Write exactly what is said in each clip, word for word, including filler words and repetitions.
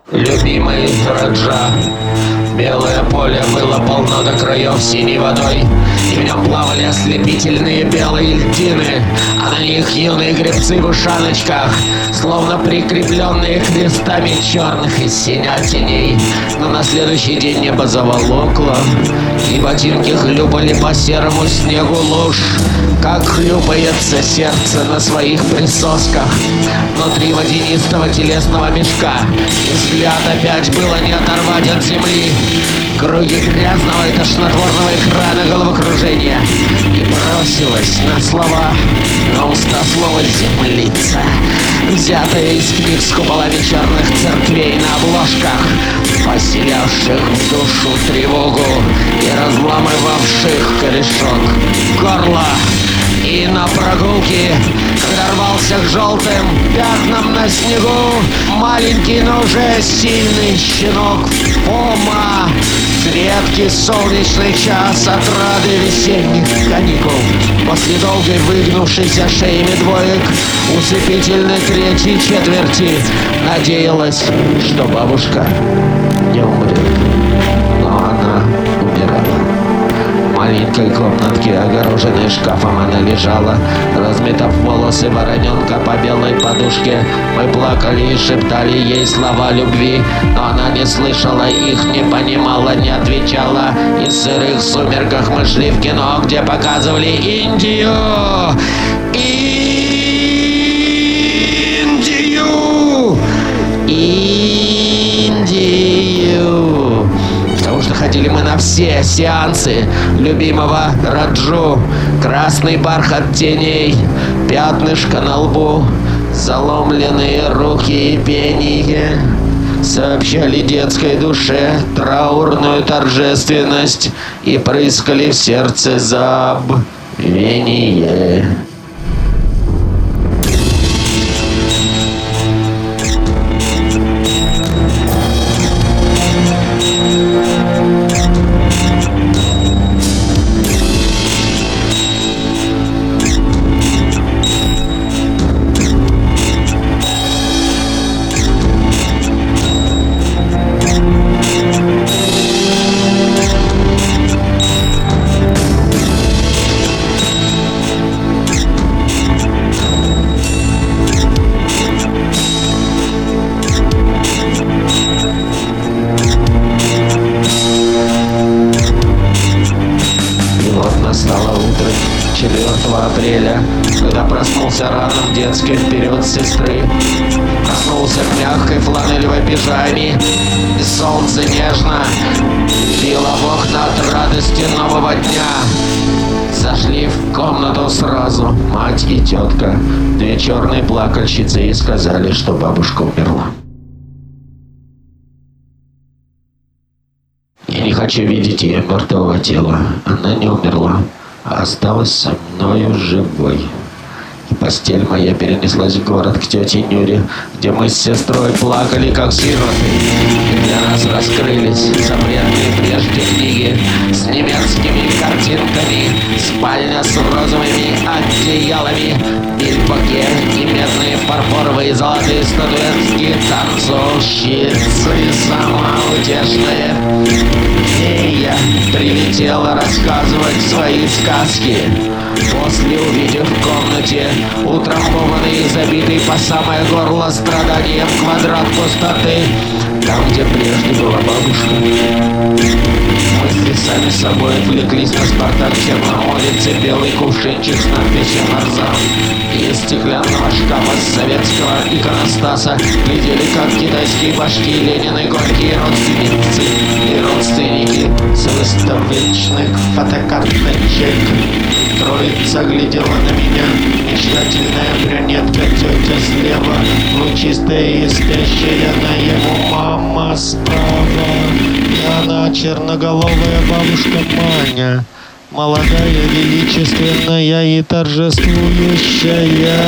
Любимый Раджа. Белое поле было полно до краев синей водой, и в нем плавали ослепительные белые льдины, а на них юные гребцы в ушаночках, словно прикрепленные крестами черных и синих теней. Но на следующий день небо заволокло, и ботинки хлюпали по серому снегу луж, как хлюпается сердце на своих присосках внутри водянистого телесного мешка. И взгляд опять было не оторвать от земли. Круги грязного и тошнотворного экрана головокружения. И бросилась на слова, на уста слово «землица», взятое из книг с куполами черных церквей на обложках, поселявших в душу тревогу и разламывавших корешок горла. И на прогулке, когда рвался к желтым пятнам на снегу маленький, но уже сильный щенок Фома, в редкий солнечный час отрады весенних каникул, после долгой выгнувшейся шеями двоек усыпительной третьей четверти, надеялась, что бабушка не умрет. Но она умирала. В маленькой комнатке, огороженной шкафом, она лежала, разметав волосы вороненка по белой подушке. Мы плакали и шептали ей слова любви, но она не слышала их, не понимала, не отвечала. И в сырых сумерках мы шли в кино, где показывали Индию. Индию! Индию! Потому что ходили мы на все сеансы любимого Раджу. Красный бархат теней, пятнышко на лбу, заломленные руки и пение сообщали детской душе траурную торжественность и прыскали в сердце забвение. Настало утро четвёртого апреля, когда проснулся рано в детской вперед сестры. Проснулся в мягкой фланелевой пижаме, и солнце нежно било в окна от радости нового дня. Зашли в комнату сразу мать и тетка, две черные плакальщицы, и сказали, что бабушка умерла. Я не хочу видеть ее мертвого тела. Она не умерла, а осталась со мною живой. И постель моя перенеслась в город к тете Нюре, где мы с сестрой плакали, как сироты. И для нас раскрылись запретные прежде книги с немецкими картинками, спальня с розовыми одеялами, бильбоке и медные фарфоровые золотые статуэтки, танцовщицы самоутешные. Фея прилетела рассказывать свои сказки. После, увидев в комнате утрамбованный и забитый по самое горло страданием квадрат пустоты, там, где прежде была бабушка, мысли сами собой отвлеклись на Спартак Черноморец и белый кувшинчик с надписью «Нарзан». И из стеклянного шкафа с советского иконостаса глядели, как китайские башки Ленина и горькие родственницы и родственники с выставочных фотокарточек. Троица глядела на меня, мечтательная брюнетка, тетя слева, лучистая и спящая наяву мама справа, и она черноголовая бабушка Маня, молодая, величественная и торжествующая.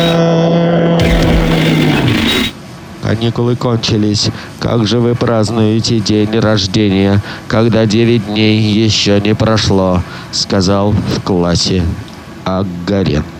Каникулы кончились. Как же вы празднуете день рождения, когда девять дней еще не прошло, сказал в классе Агарен.